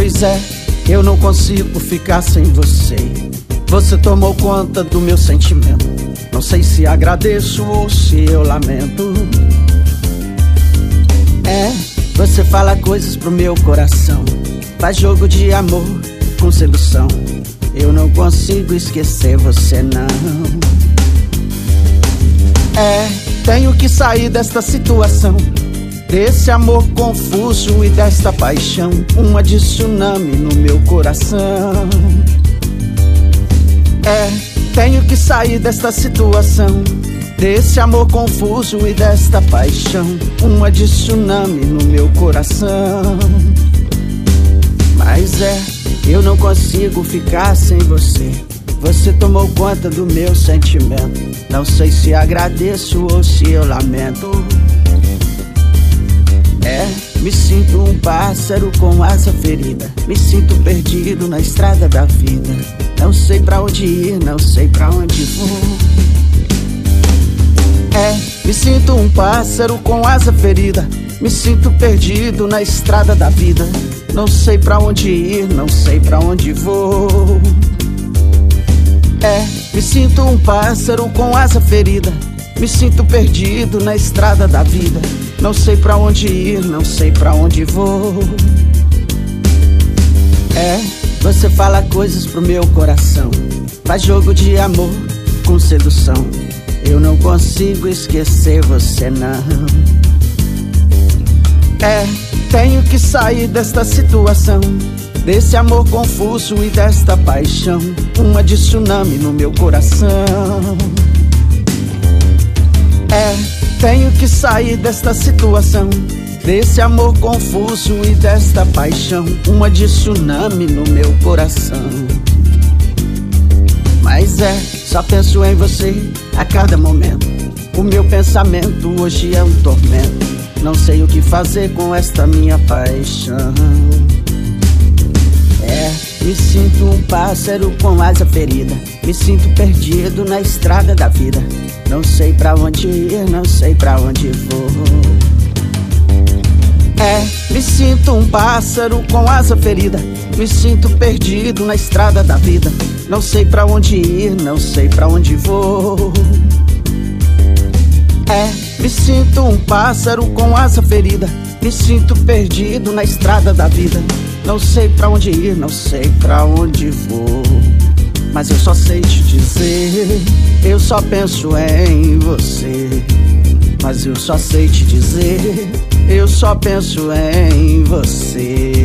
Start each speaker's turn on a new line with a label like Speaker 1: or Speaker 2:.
Speaker 1: Pois é, eu não consigo ficar sem você. Você tomou conta do meu sentimento. Não sei se agradeço ou se eu lamento. Você fala coisas pro meu coração, faz jogo de amor com sedução. Eu não consigo esquecer você não. Tenho que sair desta situação, desse amor confuso e desta paixão, uma de tsunami no meu coração. Tenho que sair desta situação, desse amor confuso e desta paixão, uma de tsunami no meu coração. Mas eu não consigo ficar sem você. Você tomou conta do meu sentimento. Não sei se agradeço ou se eu lamento. Me sinto um pássaro com asa ferida. Me sinto perdido na estrada da vida. Não sei pra onde ir, não sei pra onde vou. Me sinto um pássaro com asa ferida. Me sinto perdido na estrada da vida. Não sei pra onde ir, não sei pra onde vou. Me sinto um pássaro com asa ferida. Me sinto perdido na estrada da vida. Não sei pra onde ir, não sei pra onde vou. Você fala coisas pro meu coração, faz jogo de amor com sedução. Eu não consigo esquecer você não. Tenho que sair desta situação, desse amor confuso e desta paixão, uma de tsunami no meu coração. Tenho que sair desta situação, desse amor confuso e desta paixão, uma de tsunami no meu coração. Mas só penso em você a cada momento. O meu pensamento hoje é um tormento. Não sei o que fazer com esta minha paixão. Me sinto um pássaro com asa ferida. Me sinto perdido na estrada da vida. Não sei pra onde ir, não sei pra onde vou. Me sinto um pássaro com asa ferida. Me sinto perdido na estrada da vida. Não sei pra onde ir, não sei pra onde vou. Me sinto um pássaro com asa ferida. Me sinto perdido na estrada da vida. Não sei pra onde ir, não sei pra onde vou. Mas eu só sei te dizer, eu só penso em você. Mas eu só sei te dizer, eu só penso em você.